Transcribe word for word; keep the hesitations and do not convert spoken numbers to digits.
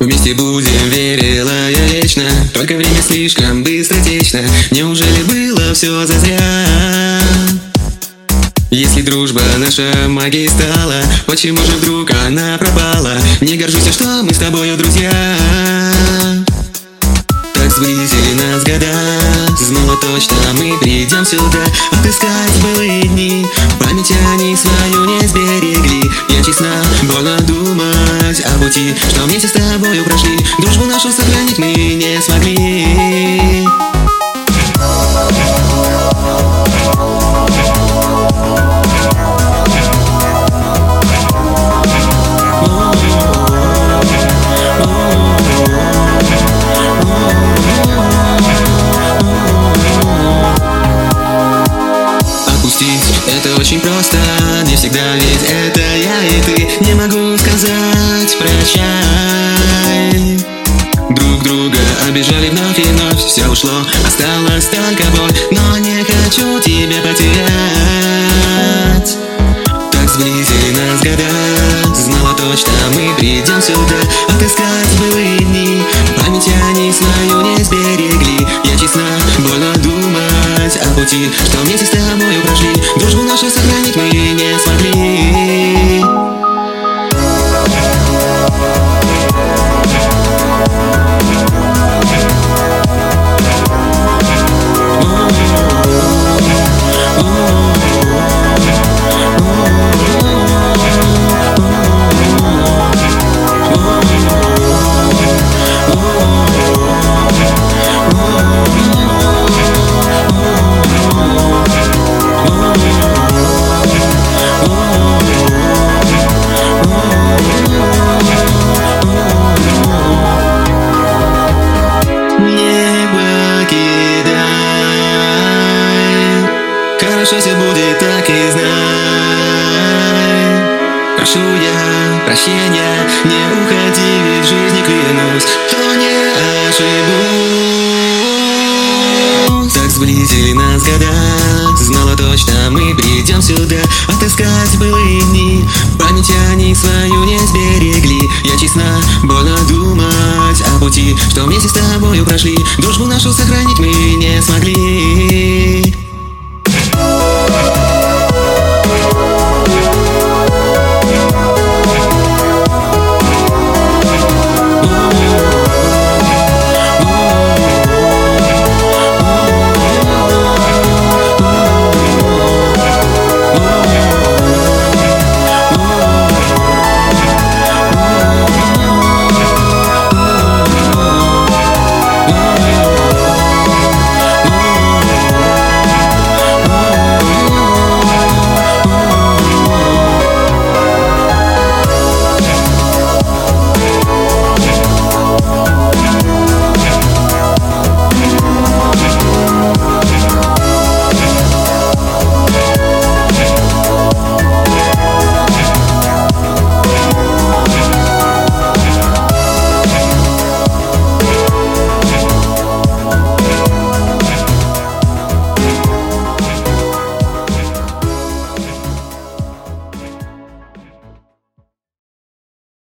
Вместе будем, верила я вечно. Только время слишком быстротечно. Неужели было все зазря? Если дружба наша магией стала, почему же вдруг она пропала? Не горжусь, что мы с тобою друзья. Так сблизили нас года. Знала точно, мы придем сюда отыскать былые дни. Память они свою не сберегли. Я честна, больно думать о пути, что вместе с тобою прошли. Дружбу нашу сохранить мы не смогли. Это очень просто, не всегда, ведь это я и ты. Не могу сказать прощай. Друг друга обижали вновь и вновь. Все ушло, осталась только боль. Но не хочу тебя потерять. Так сблизили нас года. Знала точно, мы придем сюда отыскать былые дни. Память они свою не сберегли. Я честна, больно думать о пути, что вместе с тобою прошли. Дружбу нашу сохранить мы не смогли. Хорошо все будет, так и знай. Прошу я прощения, не уходи, ведь в жизни клянусь, что не ошибусь. Так сблизили нас года. Знала точно, мы придем сюда отыскать былые дни. Память они свою не сберегли. Я честна, больно думать о пути, что вместе с тобою прошли. Дружбу нашу сохранить мы не смогли.